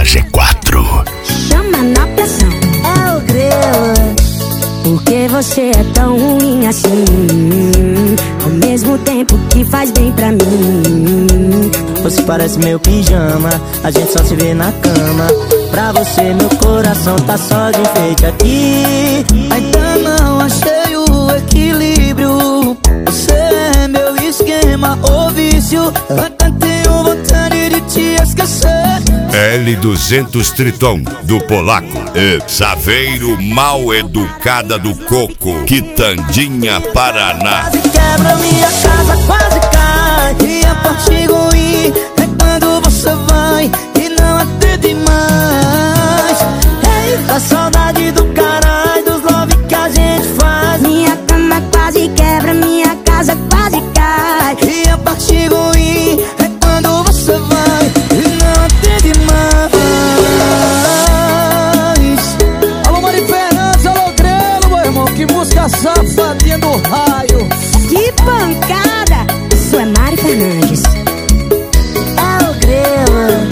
G4. Chama na pressão. É o grelo. Por que você é tão ruim assim? Ao mesmo tempo que faz bem pra mim. Você parece meu pijama, a gente só se vê na cama. Pra você meu coração tá só de enfeite aqui. Ainda não achei o equilíbrio. Você é meu esquema ou vício. Até tenho vontade de te esquecer. L200 Triton, do Polaco. Saveiro Mal Educada do Coco, Quitandinha, Paraná. Quase quebra minha casa, quase cai. E a parte ruim é quando você vai e não atende mais. Eita, saudade do caralho, dos love que a gente faz. Minha cama quase quebra, minha casa quase cai. E a parte ruim é quando você vai e não atende mais. Alô, Mari Fernandes, alô, Grelo, meu irmão. Que música safadinha do raio. Que pancada! Isso é Mari Fernandes. É o Grelo.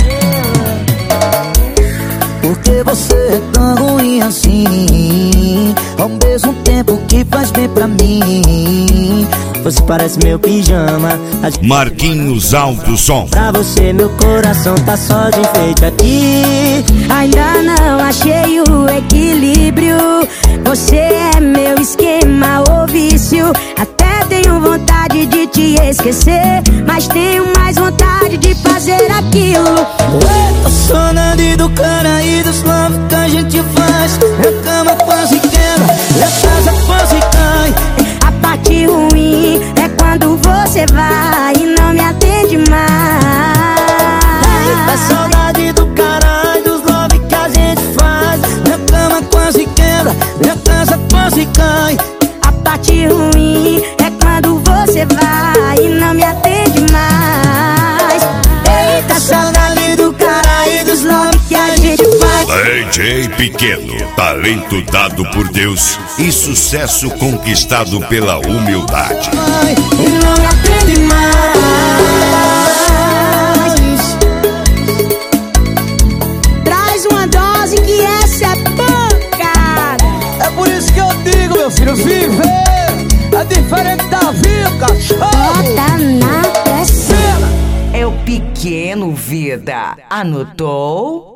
Por que você é tão ruim assim? Ao mesmo tempo que faz bem pra mim. Você parece meu pijama. Marquinhos Alto Som. Pra você meu coração tá só de enfeite aqui. Ainda não achei o equilíbrio. Você é meu esquema ou vício. Até tenho vontade de te esquecer, mas tenho mais vontade de fazer aquilo. Tô sonando do cara e dos love que a gente faz. Minha cama quase quebra, minha casa quase cai. A parte ruim é quando você vai e não me atende mais. Eita, saudade do caralho, dos love que a gente faz. Minha cama quase quebra, minha casa quase cai. A parte ruim é quando você vai e não me atende mais. Eita, saudade do caralho, dos love que a gente faz. DJ Pequeno, talento dado por Deus e sucesso conquistado pela humildade. E não me atende mais. Traz uma dose que essa é pancada. É por isso que eu digo, meu filho, viver é diferente da vida, cachorro. Bota na pressão. É o Pequeno Vida. Anotou?